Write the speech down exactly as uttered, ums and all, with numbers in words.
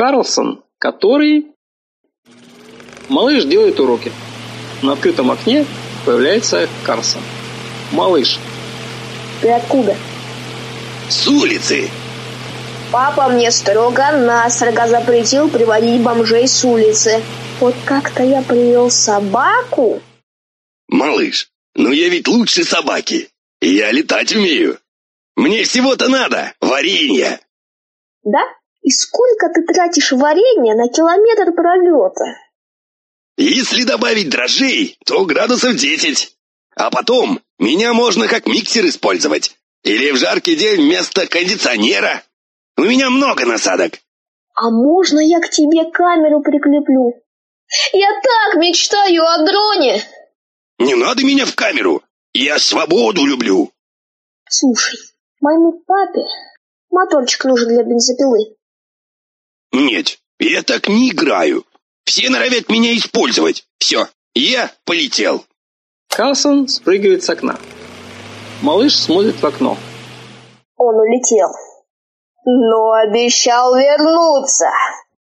Карлсон, который... Малыш делает уроки. На открытом окне появляется Карлсон. Малыш. Ты откуда? С улицы. Папа мне строго-настрого запретил приводить бомжей с улицы. Вот как-то я привел собаку. Малыш, ну я ведь лучше собаки. Я летать умею. Мне всего-то надо варенье. Да? И сколько ты тратишь варенья на километр пролета? Если добавить дрожжей, то градусов десять. А потом меня можно как миксер использовать. Или в жаркий день вместо кондиционера. У меня много насадок. А можно я к тебе камеру прикреплю? Я так мечтаю о дроне. Не надо меня в камеру. Я свободу люблю. Слушай, моему папе моторчик нужен для бензопилы. Нет, я так не играю. Все норовят меня использовать. Все, я полетел. Карлсон спрыгивает с окна. Малыш смотрит в окно. Он улетел, но обещал вернуться.